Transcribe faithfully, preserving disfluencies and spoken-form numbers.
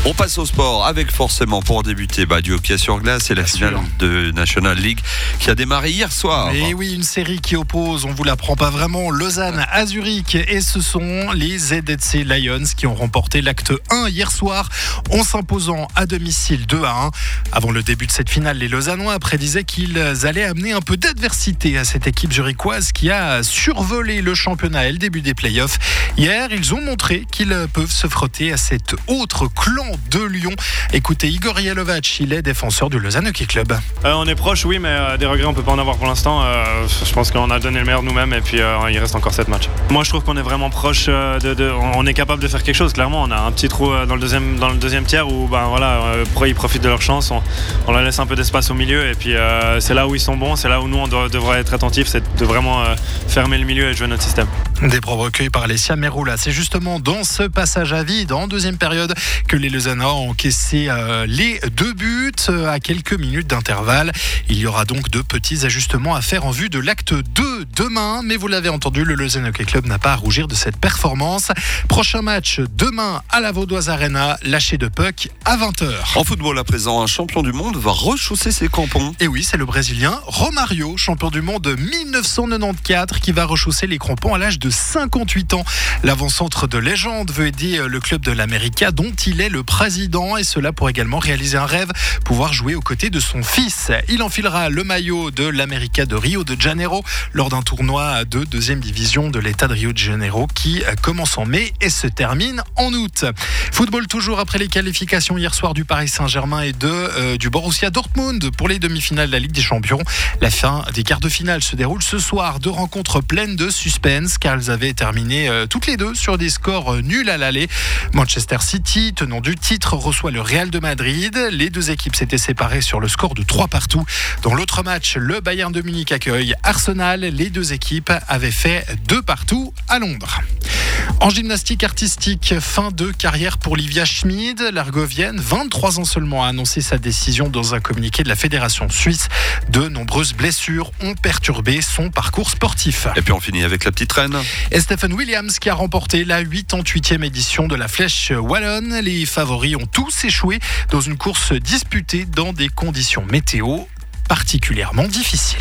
On passe au sport avec forcément pour débuter bah, du hockey sur glace et la Bien finale sûr. de National League qui a démarré hier soir. Et oui, une série qui oppose, on vous l'apprend pas vraiment, Lausanne à Zurich, et ce sont les Z D C Lions qui ont remporté l'acte un hier soir en s'imposant à domicile deux à un. Avant le début de cette finale, les Lausannois prédisaient qu'ils allaient amener un peu d'adversité à cette équipe zurichoise qui a survolé le championnat et le début des playoffs. Hier, ils ont montré qu'ils peuvent se frotter à cet autre clan de Lyon. Écoutez Igor Yelovac, il est défenseur du Lausanne Hockey Club. Euh, on est proche, oui, mais euh, des regrets, on peut pas en avoir pour l'instant. Euh, je pense qu'on a donné le meilleur de nous-mêmes et puis euh, il reste encore sept matchs. Moi, je trouve qu'on est vraiment proche. Euh, de, de, on est capable de faire quelque chose. Clairement, on a un petit trou euh, dans le deuxième, dans le deuxième tiers où, ben voilà, euh, ils profitent de leur chance. On, on leur laisse un peu d'espace au milieu et puis euh, c'est là où ils sont bons. C'est là où nous, on doit, devrait être attentifs, c'est de vraiment euh, fermer le milieu et jouer notre système. Des propos recueillis par Alessia Meroula. C'est justement dans ce passage à vide, en deuxième période, que les Lausannois ont encaissé euh, les deux buts euh, à quelques minutes d'intervalle. Il y aura donc de petits ajustements à faire en vue de l'acte deux demain. Mais vous l'avez entendu, le Lausanne Hockey Club n'a pas à rougir de cette performance. Prochain match demain à la Vaudoise Arena, lâcher de puck à vingt heures. En football à présent, un champion du monde va rechausser ses crampons. Et oui, c'est le Brésilien Romario, champion du monde de dix-neuf cent quatre-vingt-quatorze, qui va rechausser les crampons à l'âge de cinquante-huit ans. L'avant-centre de légende veut aider le club de l'América dont il est le président, et cela pour également réaliser un rêve, pouvoir jouer aux côtés de son fils. Il enfilera le maillot de l'América de Rio de Janeiro lors d'un tournoi de deuxième division de l'État de Rio de Janeiro qui commence en mai et se termine en août. Football toujours après les qualifications hier soir du Paris Saint-Germain et de, euh, du Borussia Dortmund pour les demi-finales de la Ligue des Champions. La fin des quarts de finale se déroule ce soir. Deux rencontres pleines de suspense car elles avaient terminé euh, toutes les deux sur des scores euh, nuls à l'aller. Manchester City, tenant du titre, reçoit le Real de Madrid. Les deux équipes s'étaient séparées sur le score de trois partout. Dans l'autre match, le Bayern de Munich accueille Arsenal. Les deux équipes avaient fait deux partout à Londres. En gymnastique artistique, fin de carrière pour Livia Schmid. L'Argovienne, vingt-trois ans seulement, a annoncé sa décision dans un communiqué de la Fédération suisse. De nombreuses blessures ont perturbé son parcours sportif. Et puis on finit avec la petite reine. Et Stephen Williams qui a remporté la quatre-vingt-huitième édition de la Flèche Wallonne. Les favoris ont tous échoué dans une course disputée dans des conditions météo particulièrement difficiles.